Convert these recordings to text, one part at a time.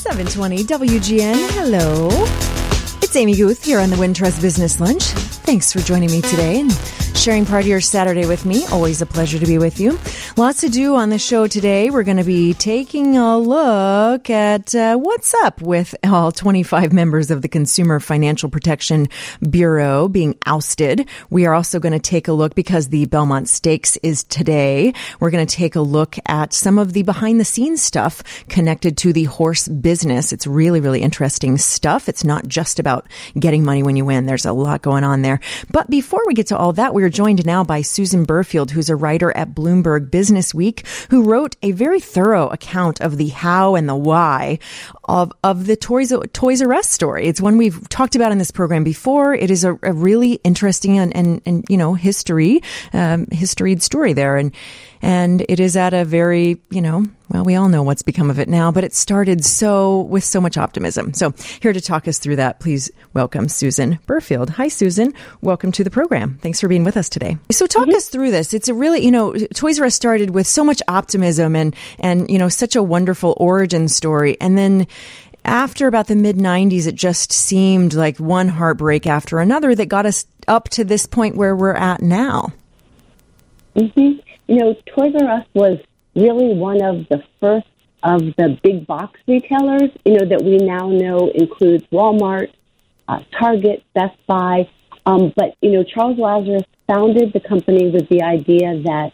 720 WGN. Hello. It's Amy Guth here on the Wintrust Business Lunch. Thanks for joining me today and sharing part of your Saturday with me. Always a pleasure to be with you. Lots to do on the show today. We're going to be taking a look at what's up with all 25 members of the Consumer Financial Protection Bureau being ousted. We are also going to take a look, because the Belmont Stakes is today, we're going to take a look at some of the behind-the-scenes stuff connected to the horse business. It's really, really interesting stuff. It's not just about getting money when you win. There's a lot going on there. But before we get to all that, we're joined now by Susan Burfield, who's a writer at Bloomberg Business Week, who wrote a very thorough account of the how and the why of the Toys R Us story. It's one we've talked about in this program before. It is a really interesting and you know, historied story there. And it is at a very, well, we all know what's become of it now, but it started with so much optimism. So here to talk us through that, please welcome Susan Burfield. Hi, Susan. Welcome to the program. Thanks for being with us today. So talk us through this. It's a really, Toys R Us started with so much optimism and such a wonderful origin story. And then after about the mid-90s, it just seemed like one heartbreak after another that got us up to this point where we're at now. Mm-hmm. Toys R Us was really one of the first of the big box retailers, that we now know includes Walmart, Target, Best Buy. But Charles Lazarus founded the company with the idea that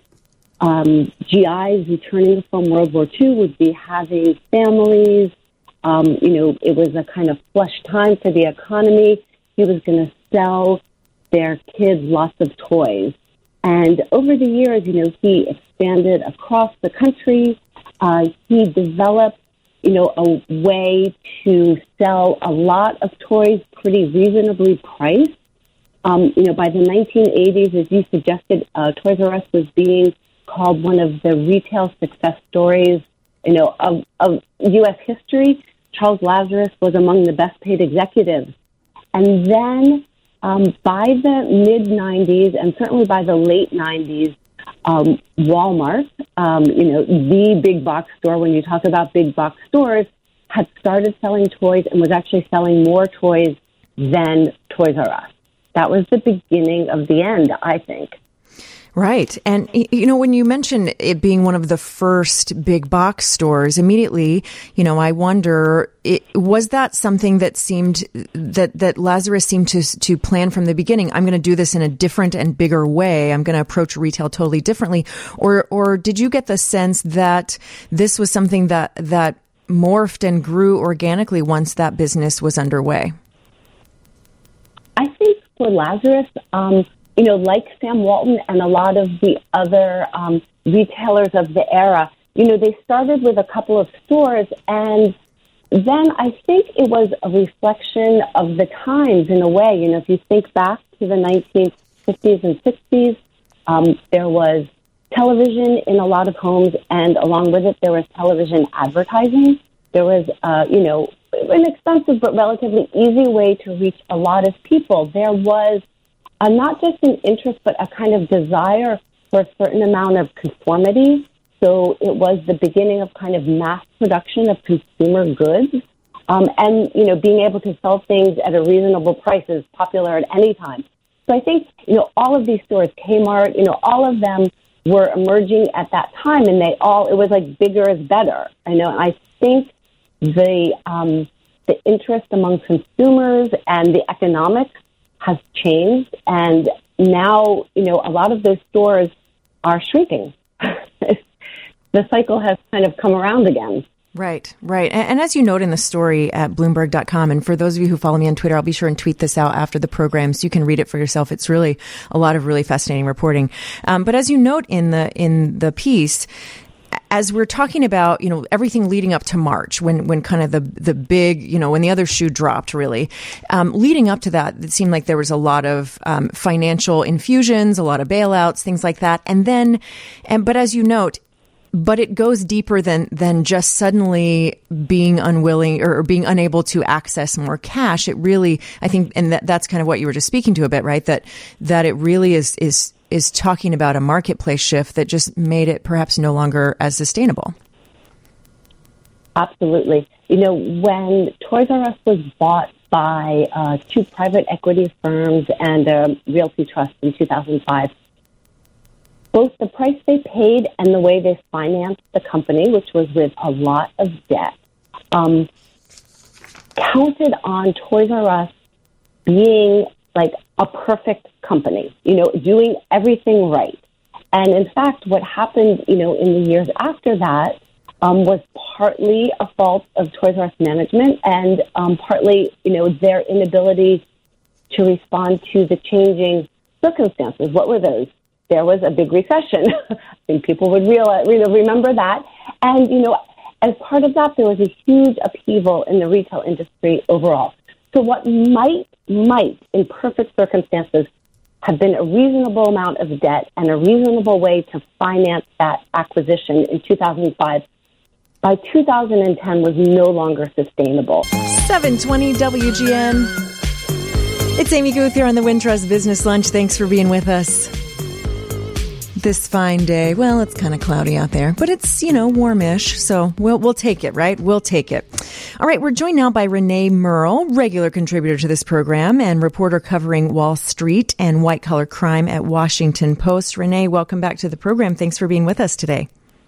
GIs returning from World War II would be having families. It was a kind of flush time for the economy. He was going to sell their kids lots of toys. And over the years, he expanded across the country. He developed, a way to sell a lot of toys pretty reasonably priced. By the 1980s, as you suggested, Toys R Us was being called one of the retail success stories, of U.S. history. Charles Lazarus was among the best paid executives. And then by the mid-'90s, and certainly by the late '90s, Walmart, the big box store, when you talk about big box stores, had started selling toys and was actually selling more toys than Toys R Us. That was the beginning of the end, I think. Right. And, when you mentioned it being one of the first big box stores, immediately, I wonder, was that something that seemed that Lazarus seemed to plan from the beginning? I'm going to do this in a different and bigger way. I'm going to approach retail totally differently. Or did you get the sense that this was something that morphed and grew organically once that business was underway? I think for Lazarus, like Sam Walton and a lot of the other retailers of the era, they started with a couple of stores, and then I think it was a reflection of the times in a way. If you think back to the 1950s and 60s, there was television in a lot of homes, and along with it, there was television advertising. There was, an expensive but relatively easy way to reach a lot of people. There was not just an interest, but a kind of desire for a certain amount of conformity. So it was the beginning of kind of mass production of consumer goods. And, being able to sell things at a reasonable price is popular at any time. So I think, all of these stores, Kmart, all of them were emerging at that time, and it was like bigger is better. I think the interest among consumers and the economics has changed, and now, a lot of those stores are shrinking. The cycle has kind of come around again. Right. And as you note in the story at Bloomberg.com, and for those of you who follow me on Twitter, I'll be sure and tweet this out after the program so you can read it for yourself. It's really a lot of really fascinating reporting. But as you note in the piece, as we're talking about, everything leading up to March, when kind of the big, when the other shoe dropped, really, leading up to that, it seemed like there was a lot of financial infusions, a lot of bailouts, things like that. But as you note, but it goes deeper than just suddenly being unwilling or being unable to access more cash. It really, I think, and that's kind of what you were just speaking to a bit, right? That it really is talking about a marketplace shift that just made it perhaps no longer as sustainable. Absolutely. when Toys R Us was bought by two private equity firms and a realty trust in 2005, both the price they paid and the way they financed the company, which was with a lot of debt, counted on Toys R Us being like a perfect company, doing everything right. And in fact, what happened, in the years after that was partly a fault of Toys R Us management and partly, their inability to respond to the changing circumstances. What were those? There was a big recession. I think people would remember that. And, as part of that, there was a huge upheaval in the retail industry overall. So what might, in perfect circumstances, have been a reasonable amount of debt and a reasonable way to finance that acquisition in 2005, by 2010 was no longer sustainable. 720 WGN. It's Amy Guth here on the Wintrust Business Lunch. Thanks for being with us this fine day. Well, it's kind of cloudy out there, but it's, warmish. So we'll take it, right? We'll take it. All right. We're joined now by Renee Merle, regular contributor to this program and reporter covering Wall Street and white collar crime at Washington Post. Renee, welcome back to the program. Thanks for being with us today.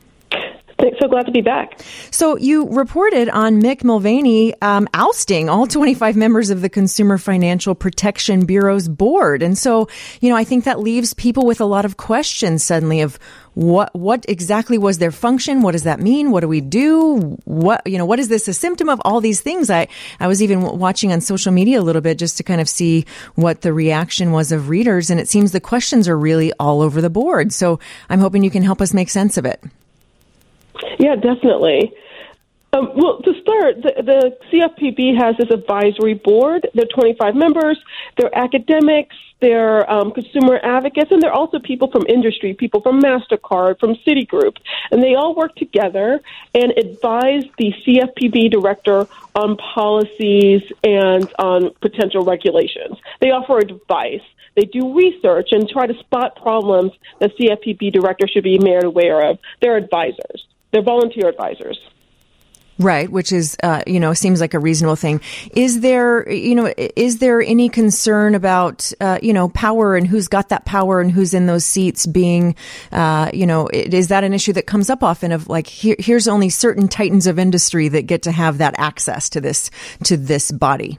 So glad to be back. So you reported on Mick Mulvaney ousting all 25 members of the Consumer Financial Protection Bureau's board. And so, I think that leaves people with a lot of questions suddenly of what exactly was their function? What does that mean? What do we do? What is this a symptom of? All these things. I was even watching on social media a little bit just to kind of see what the reaction was of readers. And it seems the questions are really all over the board. So I'm hoping you can help us make sense of it. Yeah, definitely. Well, to start, the CFPB has this advisory board. They're 25 members. They're academics. They're consumer advocates, and they're also people from industry, people from MasterCard, from Citigroup. And they all work together and advise the CFPB director on policies and on potential regulations. They offer advice. They do research and try to spot problems the CFPB director should be made aware of. They're advisors. They're volunteer advisors. Right, which is, seems like a reasonable thing. Is there any concern about, power and who's got that power and who's in those seats being, is that an issue that comes up often of like, here's only certain titans of industry that get to have that access to this body?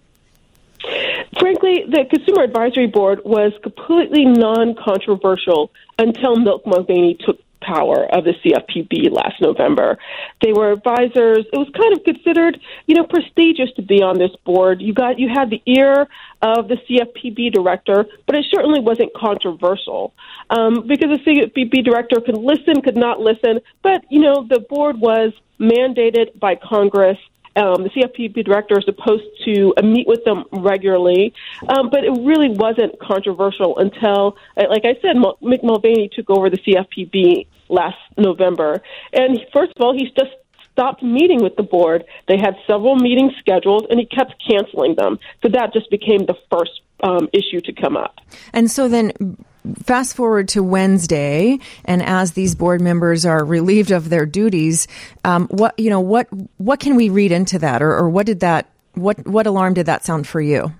Frankly, the Consumer Advisory Board was completely non-controversial until Mick Mulvaney took power of the CFPB last November. They were advisors. It was kind of considered, prestigious to be on this board. You had the ear of the CFPB director, but it certainly wasn't controversial because the CFPB director could listen, could not listen. But, the board was mandated by Congress. The CFPB director is supposed to meet with them regularly, but it really wasn't controversial until, like I said, Mick Mulvaney took over the CFPB last November. And first of all, he's just stopped meeting with the board. They had several meetings scheduled, and he kept canceling them. So that just became the first issue to come up. And so then fast forward to Wednesday, and as these board members are relieved of their duties, what can we read into that, or what alarm did that sound for you?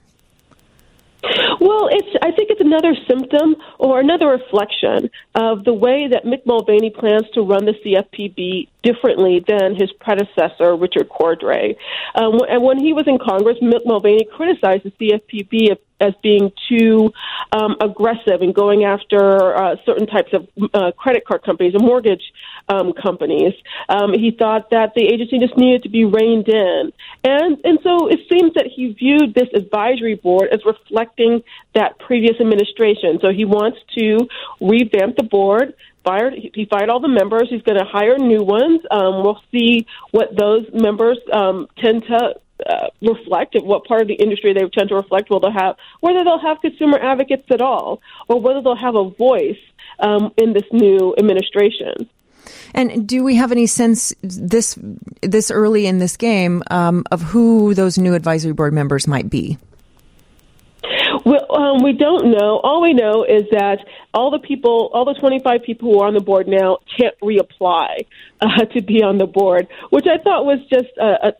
Well, I think it's another symptom or another reflection of the way that Mick Mulvaney plans to run the CFPB differently than his predecessor, Richard Cordray. And when he was in Congress, Mick Mulvaney criticized the CFPB as being too aggressive in going after certain types of credit card companies and mortgage companies. He thought that the agency just needed to be reined in. And so it seems that he viewed this advisory board as reflecting that previous administration. So he wants to revamp the board. He fired all the members. He's going to hire new ones. We'll see what those members tend to reflect, what part of the industry they tend to reflect, whether they'll have consumer advocates at all, or whether they'll have a voice in this new administration. And do we have any sense this early in this game of who those new advisory board members might be? Well, we don't know. All we know is that all the 25 people who are on the board now can't reapply to be on the board, which I thought was just a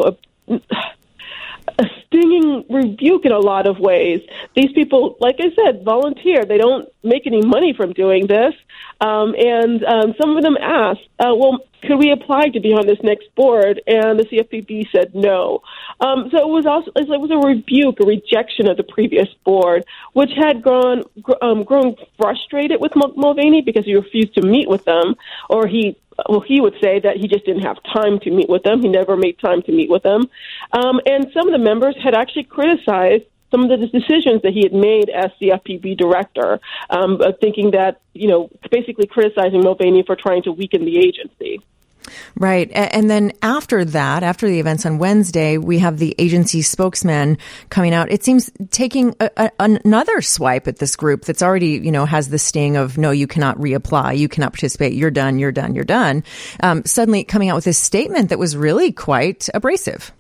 stinging rebuke in a lot of ways. These people, like I said, volunteer. They don't make any money from doing this. And some of them asked, well, could we apply to be on this next board? And the CFPB said no. So it was a rebuke, a rejection of the previous board, which had grown frustrated with Mulvaney because he refused to meet with them, or he would say that he just didn't have time to meet with them. He never made time to meet with them. And some of the members had actually criticized some of the decisions that he had made as CFPB director, thinking that, basically criticizing Mulvaney for trying to weaken the agency. Right. And then after the events on Wednesday, we have the agency spokesman coming out. It seems taking another swipe at this group that's already, has the sting of, no, you cannot reapply. You cannot participate. You're done. You're done. You're done. Suddenly coming out with this statement that was really quite abrasive.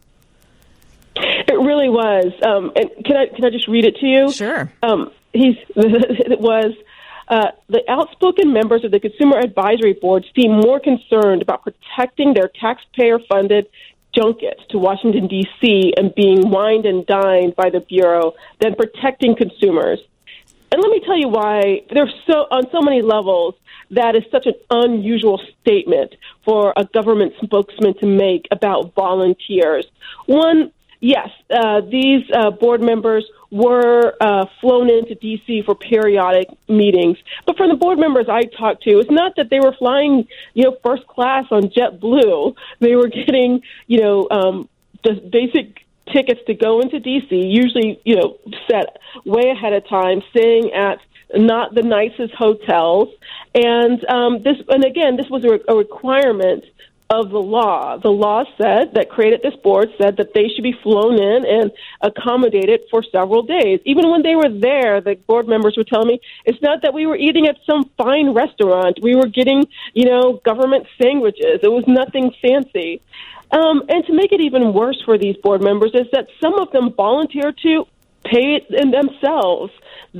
It really was. And can I just read it to you? Sure. It was, the outspoken members of the Consumer Advisory Board seem more concerned about protecting their taxpayer-funded junkets to Washington, D.C. and being wined and dined by the Bureau than protecting consumers. And let me tell you why. On so many levels, that is such an unusual statement for a government spokesman to make about volunteers. One, yes, these board members were flown into D.C. for periodic meetings. But for the board members I talked to, it's not that they were flying, first class on JetBlue. They were getting, just basic tickets to go into D.C., usually, set way ahead of time, staying at not the nicest hotels. And this was a requirement of the law. The law said that created this board said that they should be flown in and accommodated for several days. Even when they were there, the board members were telling me it's not that we were eating at some fine restaurant. We were getting, government sandwiches. It was nothing fancy. And to make it even worse for these board members is that some of them volunteered to pay it in themselves.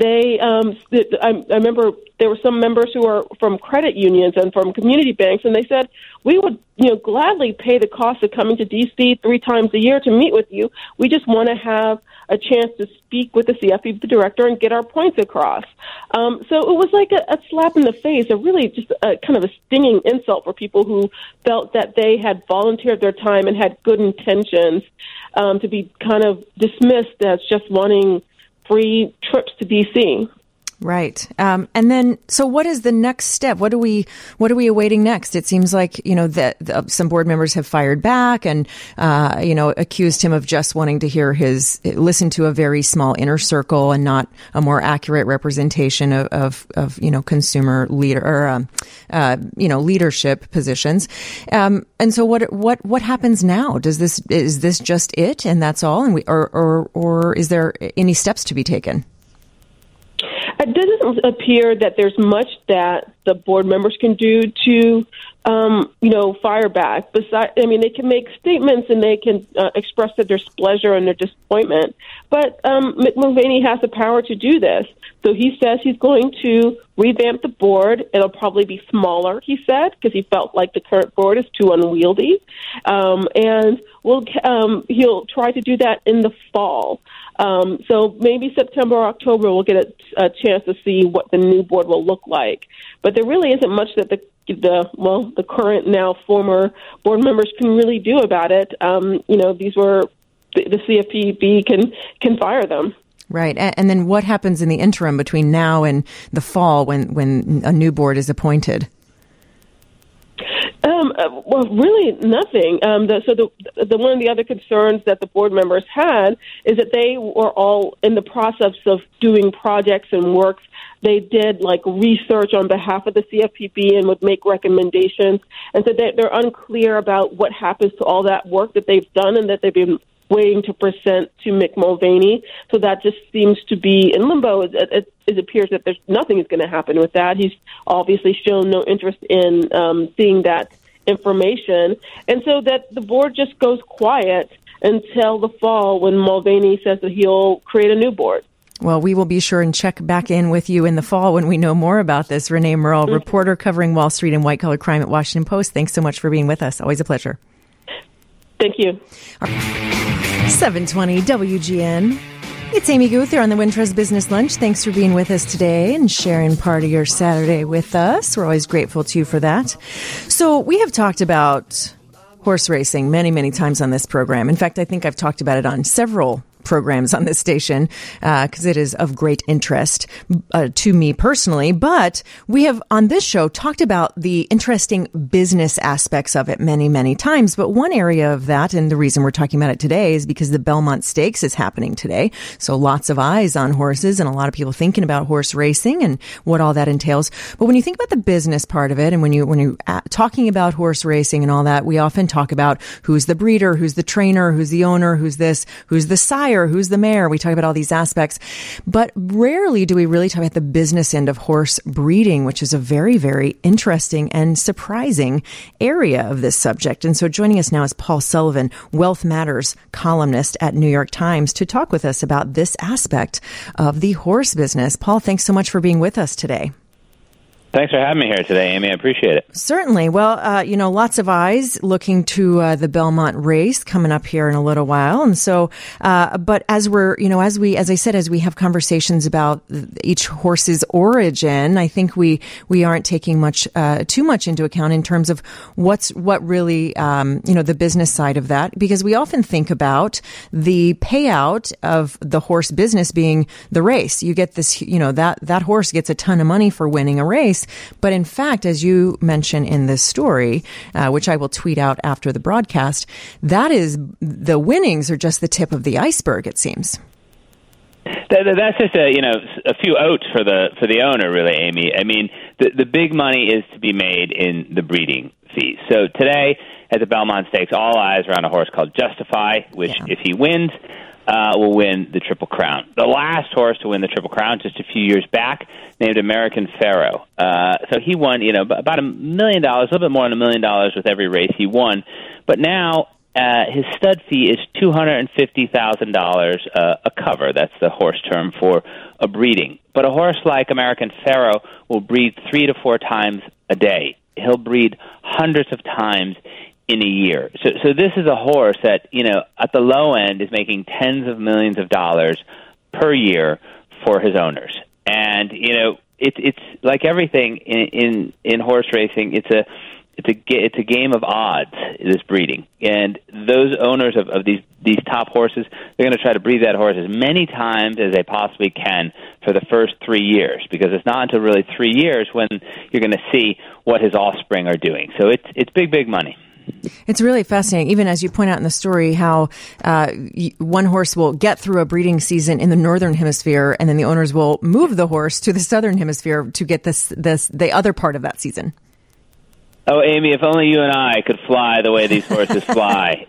I remember there were some members who are from credit unions and from community banks, and they said, we would, gladly pay the cost of coming to D.C. 3 times a year to meet with you. We just want to have a chance to speak with the CFPB director and get our points across. So it was like a slap in the face, a really just a kind of a stinging insult for people who felt that they had volunteered their time and had good intentions, to be kind of dismissed as just wanting free trips to D.C. Right. And then, so what is the next step? What are we awaiting next? It seems like, that some board members have fired back and, accused him of just wanting to listen to a very small inner circle and not a more accurate representation of consumer leader or, leadership positions. And so what happens now? Is this just it and that's all? And or is there any steps to be taken? It doesn't appear that there's much that the board members can do to, fire back. Besides, they can make statements and they can express their displeasure and their disappointment. But Mulvaney has the power to do this. So he says he's going to revamp the board. It'll probably be smaller, he said, because he felt like the current board is too unwieldy. And he'll try to do that in the fall. So maybe September or October we'll get a chance to see what the new board will look like. But there really isn't much that the current, now former board members can really do about it. These were the CFPB can fire them. Right. And then what happens in the interim between now and the fall when a new board is appointed? Well, really nothing. The one of the other concerns that the board members had is that they were all in the process of doing projects and works. They did research on behalf of the CFPB and would make recommendations. And so they're unclear about what happens to all that work that they've done and that they've been waiting to present to Mick Mulvaney. So that just seems to be in limbo. It appears that there's nothing is going to happen with that. He's obviously shown no interest in seeing that information. And so that the board just goes quiet until the fall when Mulvaney says that he'll create a new board. Well, we will be sure and check back in with you in the fall when we know more about this. Renee Merle, reporter covering Wall Street and white-collar crime at Washington Post. Thanks so much for being with us. Always a pleasure. Thank you. 720 WGN. It's Amy Guth here on the Wintrust Business Lunch. Thanks for being with us today and sharing part of your Saturday with us. We're always grateful to you for that. So we have talked about horse racing many, many times on this program. In fact, I think I've talked about it on several programs on this station because it is of great interest to me personally. But we have on this show talked about the interesting business aspects of it many, many times. But one area of that, and the reason we're talking about it today, is because the Belmont Stakes is happening today. So lots of eyes on horses and a lot of people thinking about horse racing and what all that entails. But when you think about the business part of it, and when you talking about horse racing and all that, we often talk about who's the breeder, who's the trainer, who's the owner, who's this, who's the sire, who's the mayor. We talk about all these aspects, but rarely do we really talk about the business end of horse breeding, which is a very, very interesting and surprising area of this subject. And so joining us now is Paul Sullivan, Wealth Matters columnist at New York Times, to talk with us about this aspect of the horse business. Paul, thanks so much for being with us today. Thanks for having me here today, Amy. I appreciate it. Certainly. Well, lots of eyes looking to the Belmont race coming up here in a little while. And so, but as as we have conversations about each horse's origin, I think we aren't taking too much into account in terms of what really, the business side of that, because we often think about the payout of the horse business being the race. You get this, that horse gets a ton of money for winning a race. But in fact, as you mention in this story, which I will tweet out after the broadcast, that is the winnings are just the tip of the iceberg, it seems. That's just a few oats for the owner, really, Amy. I mean, the big money is to be made in the breeding fees. So today at the Belmont Stakes, all eyes are on a horse called Justify, which if he wins, will win the Triple Crown. The last horse to win the Triple Crown just a few years back, named American Pharoah. So he won, about $1 million, a little bit more than $1 million with every race he won. But now his stud fee is $250,000 a cover. That's the horse term for a breeding. But a horse like American Pharoah will breed 3 to 4 times a day. He'll breed hundreds of times in a year. So this is a horse that, at the low end is making tens of millions of dollars per year for his owners. And, it's like everything in horse racing, it's a game of odds, this breeding. And those owners of these top horses, they're going to try to breed that horse as many times as they possibly can for the first 3 years, because it's not until really 3 years when you're going to see what his offspring are doing. So it's big, big money. It's really fascinating, even as you point out in the story, how one horse will get through a breeding season in the northern hemisphere, and then the owners will move the horse to the southern hemisphere to get the other part of that season. Oh, Amy, if only you and I could fly the way these horses fly.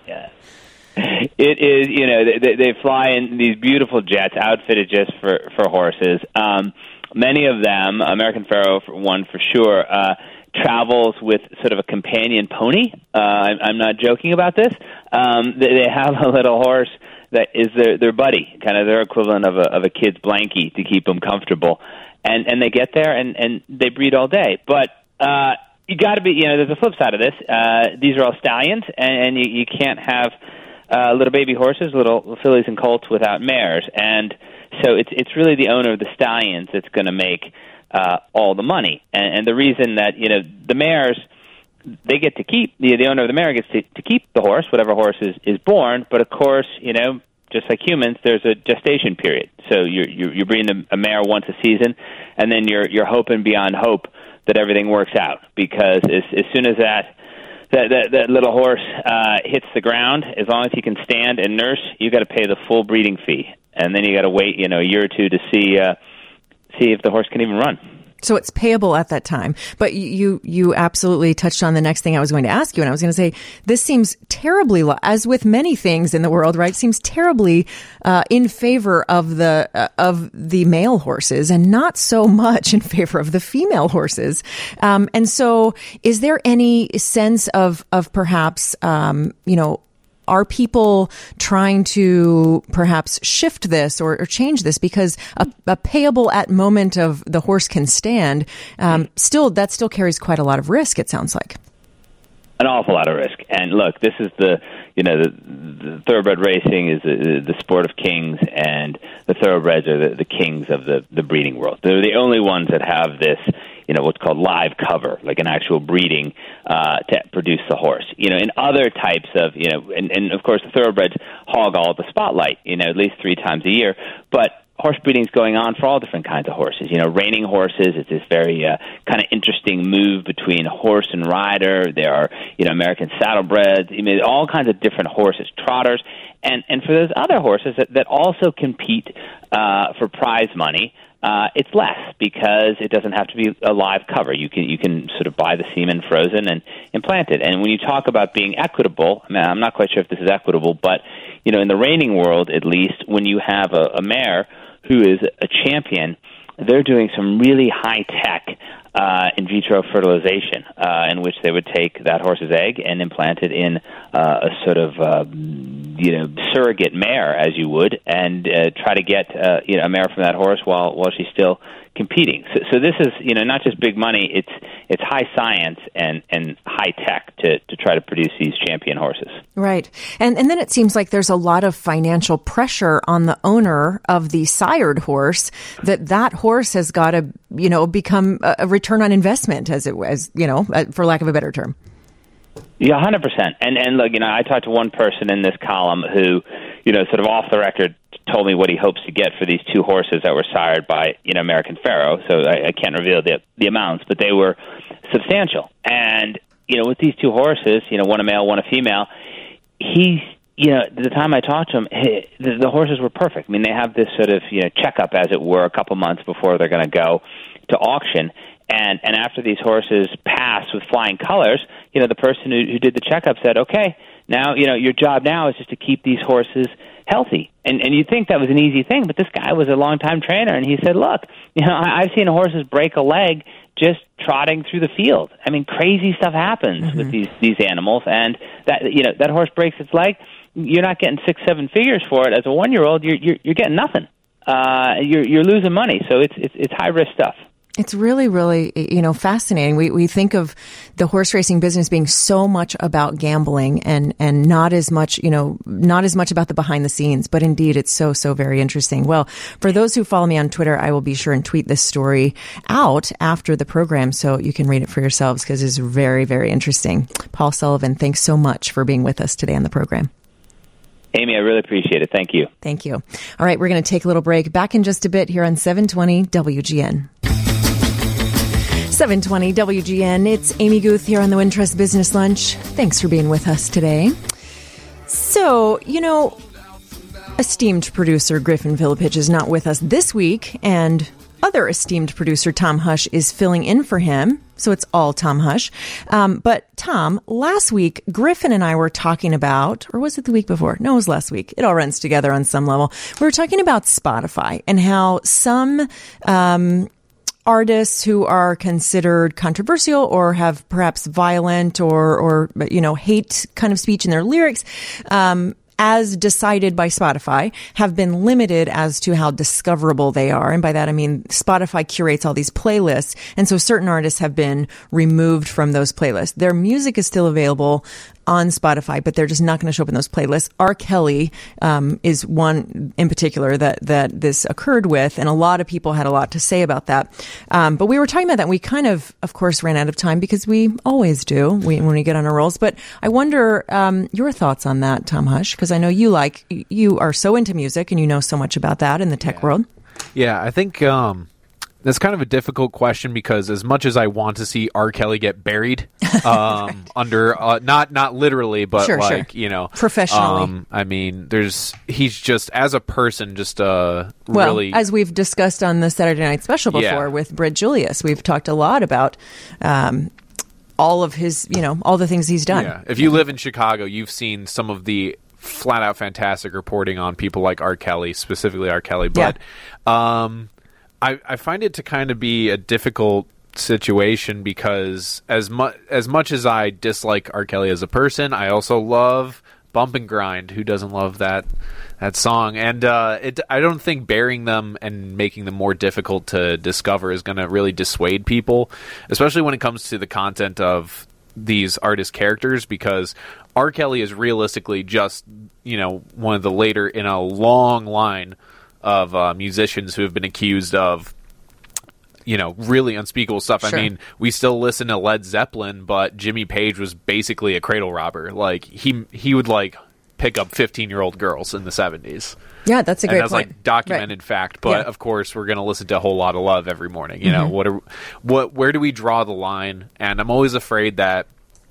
It is, they fly in these beautiful jets outfitted just for horses. Many of them, American Pharoah one for sure, travels with sort of a companion pony. I'm not joking about this. They have a little horse that is their buddy, kind of their equivalent of a kid's blankie to keep them comfortable. And they get there and they breed all day. But you got to be, there's a flip side of this. These are all stallions, and you can't have little baby horses, little fillies and colts without mares. And so it's really the owner of the stallions that's going to make all the money. And the reason that, the mares, they get to keep, the owner of the mare gets to keep the horse, whatever horse is born. But of course, just like humans, there's a gestation period. So you're breeding a mare once a season, and then you're hoping beyond hope that everything works out. Because as soon as that little horse hits the ground, as long as he can stand and nurse, you got to pay the full breeding fee. And then you got to wait, a year or two to see if the horse can even run. So it's payable at that time. But you absolutely touched on the next thing I was going to ask you. And I was going to say, this seems terribly, as with many things in the world, right, seems terribly in favor of the male horses and not so much in favor of the female horses. And so is there any sense of perhaps, are people trying to perhaps shift this or change this because a payable at moment of the horse can stand, that still carries quite a lot of risk, it sounds like. An awful lot of risk. And look, this is the thoroughbred racing is the sport of kings, and the thoroughbreds are the kings of the breeding world. They're the only ones that have this, what's called live cover, like an actual breeding to produce the horse. In other types of, and of course the thoroughbreds hog all the spotlight, at least 3 times a year, but horse breeding is going on for all different kinds of horses. Reining horses is this very kind of interesting move between horse and rider. There are, American saddlebreds, all kinds of different horses, trotters. And for those other horses that also compete for prize money, it's less because it doesn't have to be a live cover. You can sort of buy the semen frozen and implant it. And when you talk about being equitable, I'm not quite sure if this is equitable, but in the reining world, at least, when you have a mare who is a champion, they're doing some really high-tech in vitro fertilization, in which they would take that horse's egg and implant it in a sort of surrogate mare, as you would, and try to get a mare from that horse while she's still competing. So this is not just big money; it's high science and high tech to try to produce these champion horses. Right, and then it seems like there's a lot of financial pressure on the owner of the sired horse that horse has got to become a return on investment, as for lack of a better term. Yeah, 100%. And look, I talked to one person in this column who, sort of off the record, told me what he hopes to get for these 2 horses that were sired by, American Pharoah. So I can't reveal the amounts, but they were substantial. And, with these 2 horses, one a male, one a female, the time I talked to him, the horses were perfect. I mean, they have this sort of, checkup, as it were, a couple months before they're going to go to auction. And after these horses pass with flying colors, the person who did the checkup said, okay, now, your job now is just to keep these horses healthy. And you'd think that was an easy thing, but this guy was a longtime trainer, and he said, look, I've seen horses break a leg just trotting through the field. I mean, crazy stuff happens with these animals, and that horse breaks its leg, you're not getting 6-7 figures for it. As a 1-year-old, you're getting nothing. You're losing money, so it's high risk stuff. It's really, really, fascinating. We think of the horse racing business being so much about gambling and not as much about the behind the scenes, but indeed it's so very interesting. Well, for those who follow me on Twitter, I will be sure and tweet this story out after the program so you can read it for yourselves because it's very, very interesting. Paul Sullivan, thanks so much for being with us today on the program. Amy, I really appreciate it. Thank you. Thank you. All right, we're going to take a little break. Back in just a bit here on 720 WGN. 720 WGN. It's Amy Guth here on the Wintrust Business Lunch. Thanks for being with us today. So, esteemed producer Griffin Villapich is not with us this week, and other esteemed producer Tom Hush is filling in for him. So it's all Tom Hush. But Tom, last week, Griffin and I were talking about, or was it the week before? No, it was last week. It all runs together on some level. We were talking about Spotify and how some artists who are considered controversial or have perhaps violent or hate kind of speech in their lyrics, as decided by Spotify, have been limited as to how discoverable they are. And by that, I mean, Spotify curates all these playlists. And so certain artists have been removed from those playlists. Their music is still available on Spotify, but they're just not going to show up in those playlists. R. Kelly is one in particular that this occurred with, and a lot of people had a lot to say about that. But we were talking about that, and we kind of course, ran out of time because we always do when we get on our rolls. But I wonder your thoughts on that, Tom Hush, because I know you are so into music and you know so much about that in the tech world. Yeah, I think that's kind of a difficult question because as much as I want to see R. Kelly get buried under not literally, but sure. Professionally. I mean, he's just as a person, just really, as we've discussed on the Saturday Night Special before with Brett Julius, we've talked a lot about all of his, all the things he's done. Yeah. If you live in Chicago, you've seen some of the flat out fantastic reporting on people like R. Kelly, specifically R. Kelly, but I find it to kind of be a difficult situation because as much as I dislike R. Kelly as a person, I also love Bump and Grind. Who doesn't love that song? And I don't think burying them and making them more difficult to discover is going to really dissuade people, especially when it comes to the content of these artist characters, because R. Kelly is realistically just, one of the later in a long line of musicians who have been accused of, really unspeakable stuff. Sure. I mean, we still listen to Led Zeppelin, but Jimmy Page was basically a cradle robber. Like, he would, pick up 15-year-old girls in the 70s. Yeah, that's a great point. That's, documented fact. But, of course, we're going to listen to A Whole Lot of Love every morning. Where do we draw the line? And I'm always afraid that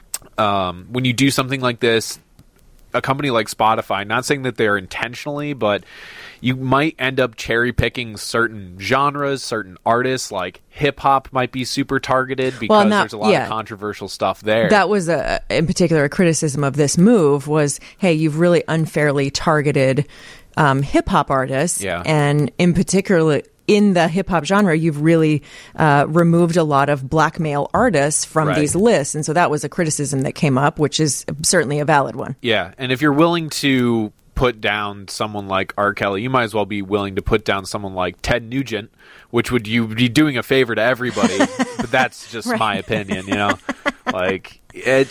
when you do something like this, a company like Spotify, not saying that they're intentionally, but you might end up cherry picking certain genres, certain artists. Like hip hop might be super targeted because there's a lot of controversial stuff there. That was in particular a criticism of this move was, hey, you've really unfairly targeted hip hop artists, and in particular in the hip hop genre, you've really removed a lot of black male artists from these lists. And so that was a criticism that came up, which is certainly a valid one. Yeah. And if you're willing to put down someone like R. Kelly, you might as well be willing to put down someone like Ted Nugent, which would you be doing a favor to everybody. But that's just my opinion, Like I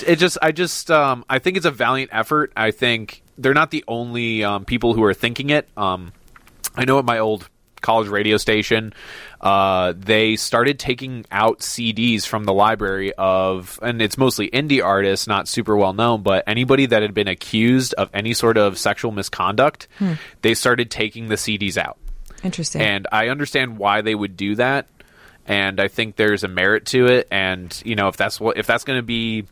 think it's a valiant effort. I think they're not the only people who are thinking it. I know at my old college radio station, they started taking out CDs from the library and it's mostly indie artists, not super well known, but anybody that had been accused of any sort of sexual misconduct, they started taking the CDs out. Interesting. And I understand why they would do that, and I think there's a merit to it. And if that's going to be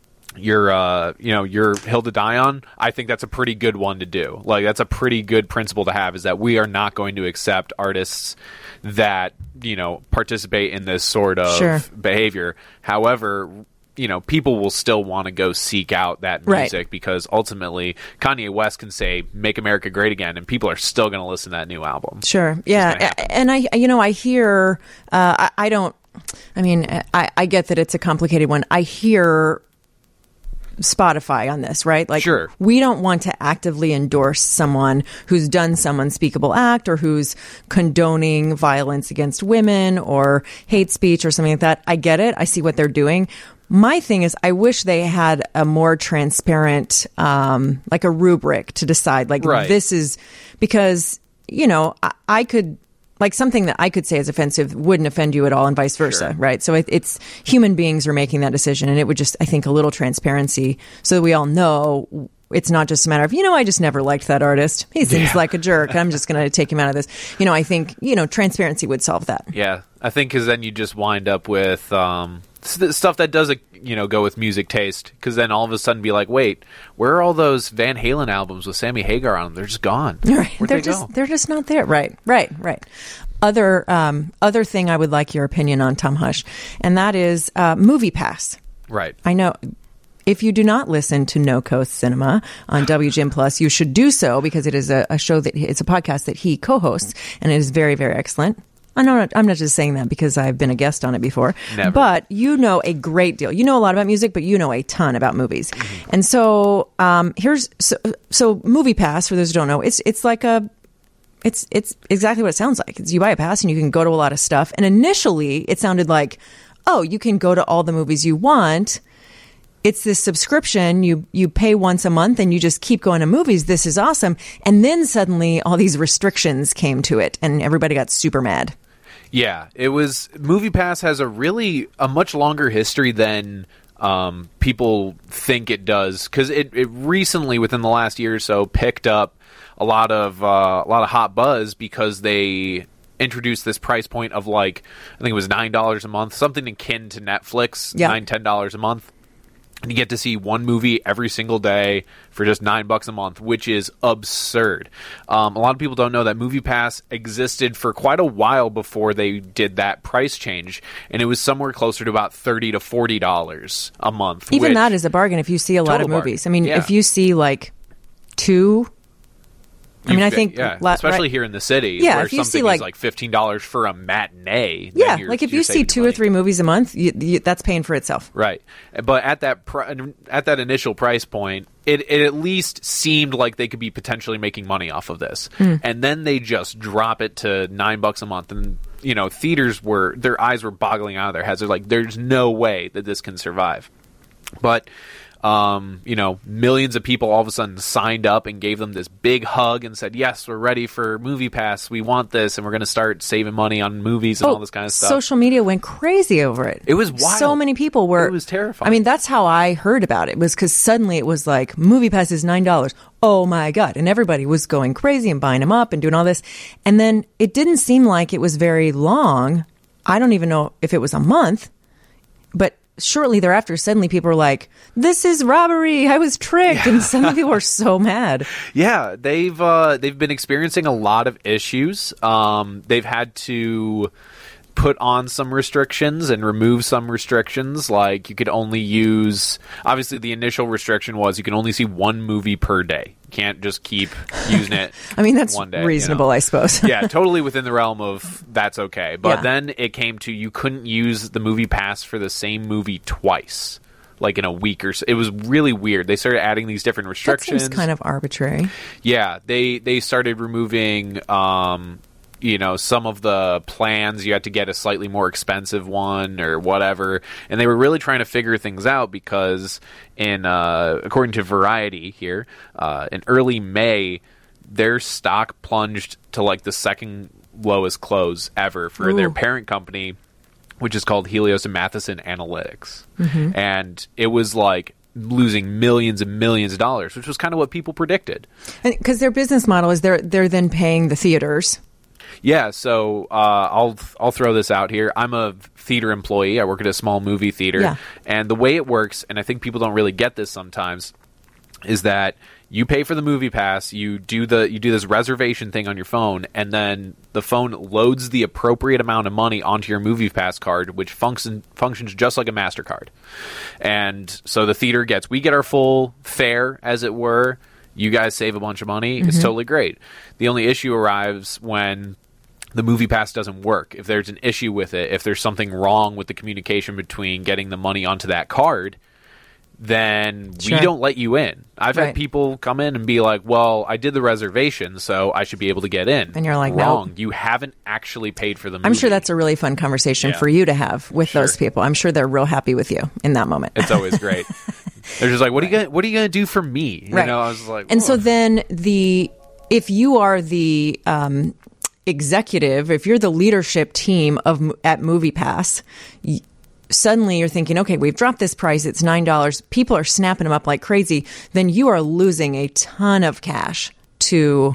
your hill to die on, I think that's a pretty good one to do. Like, that's a pretty good principle to have, is that we are not going to accept artists that, participate in this sort of behavior. However, people will still want to go seek out that music because ultimately Kanye West can say, "Make America Great Again," and people are still going to listen to that new album. Sure. Yeah. And I hear, I get that it's a complicated one. I hear Spotify on this, right? Like, sure. We don't want to actively endorse someone who's done some unspeakable act or who's condoning violence against women or hate speech or something like that. I get it. I see what they're doing. My thing is, I wish they had a more transparent, like a rubric to decide, like, this is because, I could, like, something that I could say is offensive wouldn't offend you at all, and vice versa, right? So it's human beings are making that decision, and it would just, I think, a little transparency so that we all know it's not just a matter of, I just never liked that artist. He seems like a jerk. I'm just going to take him out of this. I think, transparency would solve that. Yeah, I think because then you just wind up with stuff that does, go with music taste, because then all of a sudden be like, wait, where are all those Van Halen albums with Sammy Hagar on them? They're just gone. Right. Where'd they go? They're just not there. Right. Other thing I would like your opinion on, Tom Hush, and that is MoviePass. Right. I know. If you do not listen to No Coast Cinema on WGN Plus, you should do so, because it is a show it's a podcast that he co-hosts, and it is very, very excellent. I'm not just saying that because I've been a guest on it before. Never. But you know a great deal. You know a lot about music, but you know a ton about movies. Mm-hmm. And so so MoviePass, for those who don't know, it's exactly what it sounds like. You buy a pass and you can go to a lot of stuff. And initially it sounded like, oh, you can go to all the movies you want. It's this subscription. You pay once a month and you just keep going to movies. This is awesome. And then suddenly all these restrictions came to it and everybody got super mad. Yeah, it was. MoviePass has a much longer history than people think it does, because it recently, within the last year or so, picked up a lot of hot buzz because they introduced this price point of, like, I think it was $9 a month, something akin to Netflix, $9-10 a month. And you get to see one movie every single day for just $9 a month, which is absurd. A lot of people don't know that MoviePass existed for quite a while before they did that price change, and it was somewhere closer to about $30 to $40 a month. Even that is a bargain if you see a lot of movies. I mean, if you see like two I mean, I think... especially here in the city, yeah, where if you something see is like $15 for a matinee. Yeah, like if you see 2 or 3 movies a month, that's paying for itself. Right. But at that initial price point, it at least seemed like they could be potentially making money off of this. And then they just drop it to $9 a month, and theaters their eyes were boggling out of their heads. They're like, there's no way that this can survive. But millions of people all of a sudden signed up and gave them this big hug and said, yes, we're ready for MoviePass. We want this, and we're going to start saving money on movies and all this kind of stuff. Social media went crazy over it. It was wild. So many people were. It was terrifying. I mean, that's how I heard about it, was because suddenly it was like, MoviePass is $9. Oh my God. And everybody was going crazy and buying them up and doing all this. And then it didn't seem like it was very long. I don't even know if it was a month, but shortly thereafter, suddenly people were like, this is robbery. I was tricked. Yeah. And some people were so mad. Yeah, they've been experiencing a lot of issues. They've had to put on some restrictions and remove some restrictions. Like, you could only use... Obviously, the initial restriction was you can only see 1 movie per day. You can't just keep using it I mean, that's one day, reasonable, I suppose. Yeah, totally within the realm of that's okay. But then it came to you couldn't use the MoviePass for the same movie twice, like in a week or so. It was really weird. They started adding these different restrictions. That seems kind of arbitrary. Yeah, they started removing... some of the plans. You had to get a slightly more expensive one or whatever. And they were really trying to figure things out because according to Variety here, in early May, their stock plunged to like the second lowest close ever for their parent company, which is called Helios and Matheson Analytics. Mm-hmm. And it was like losing millions and millions of dollars, which was kind of what people predicted. Because their business model is they're then paying the theaters. Yeah, so I'll throw this out here. I'm a theater employee. I work at a small movie theater, and the way it works, and I think people don't really get this sometimes, is that you pay for the MoviePass, you do this reservation thing on your phone, and then the phone loads the appropriate amount of money onto your MoviePass card, which functions just like a MasterCard. And so the theater we get our full fare, as it were. You guys save a bunch of money. Mm-hmm. It's totally great. The only issue arrives when the MoviePass doesn't work. If there's an issue with it, if there's something wrong with the communication between getting the money onto that card, then we don't let you in. I've had people come in and be like, well, I did the reservation, so I should be able to get in. And you're like, wrong. No. You haven't actually paid for the movie. I'm sure that's a really fun conversation for you to have with those people. I'm sure they're real happy with you in that moment. It's always great. They're just like, what are you gonna do for me? Right. I was like, and so then if you are the executive, if you're the leadership team at MoviePass, suddenly you're thinking, okay, we've dropped this price. It's $9. People are snapping them up like crazy. Then you are losing a ton of cash to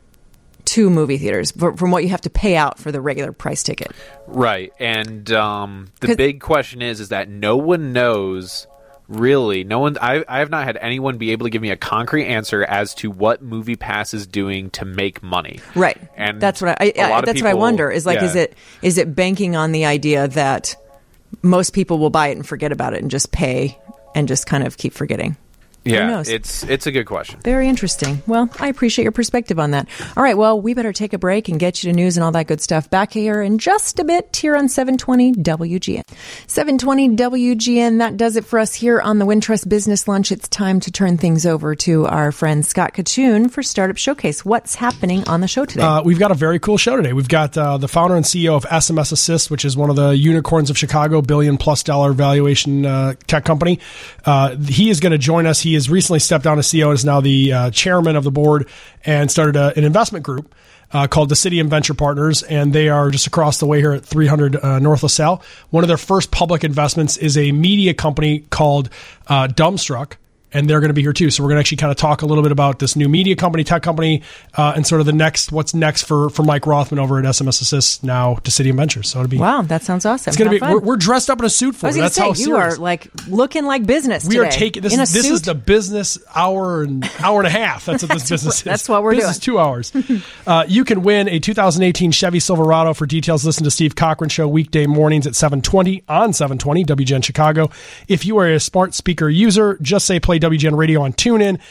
movie theaters from what you have to pay out for the regular price ticket. Right. And the big question is that no one knows. Really, no one. I have not had anyone be able to give me a concrete answer as to what MoviePass is doing to make money. Right, and that's what what I wonder. Is like, is it banking on the idea that most people will buy it and forget about it and just pay and just kind of keep forgetting? Yeah, it's a good question. Very interesting. Well, I appreciate your perspective on that. All right, well, we better take a break and get you to news and all that good stuff back here in just a bit here on 720 WGN. 720 WGN, that does it for us here on the Wintrust Business Lunch. It's time to turn things over to our friend Scott Kachun for Startup Showcase. What's happening on the show today? We've got a very cool show today. We've got the founder and CEO of SMS Assist, which is one of the unicorns of Chicago, $1 billion+ valuation tech company. He is going to join us. He has recently stepped down as CEO and is now the chairman of the board and started an investment group called Decidium Venture Partners, and they are just across the way here at 300 North LaSalle. One of their first public investments is a media company called Dumbstruck, and they're going to be here too. So we're going to actually kind of talk a little bit about this new media company, tech company, and sort of what's next for Mike Rothman over at SMS Assist, now Decidium Ventures. So it'll be that sounds awesome. It's going to be. We're dressed up in a suit for it. That's how serious. You are like looking like business. We today. Are taking this. This is the business hour and a half. That's what this business is. That's what we're doing. This is 2 hours. You can win a 2018 Chevy Silverado. For details, listen to Steve Cochran Show weekday mornings at 7:20 on 720 WGN Chicago. If you are a smart speaker user, just say play WGN Radio on TuneIn.